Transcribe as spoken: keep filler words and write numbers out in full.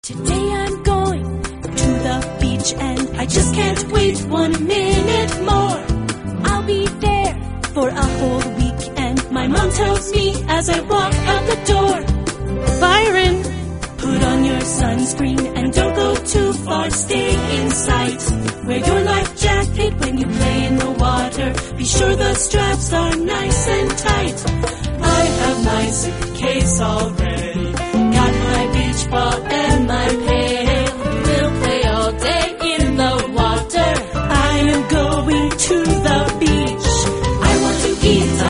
Today I'm going to the beach and I just can't wait one minute more. I'll be there for a whole week and my mom tells me as I walk out the door, Byron, put on your sunscreen and don't go too far, stay in sight. Wear your life jacket when you play in the water, be sure the straps are nice and tight. I have my suitcase all ready.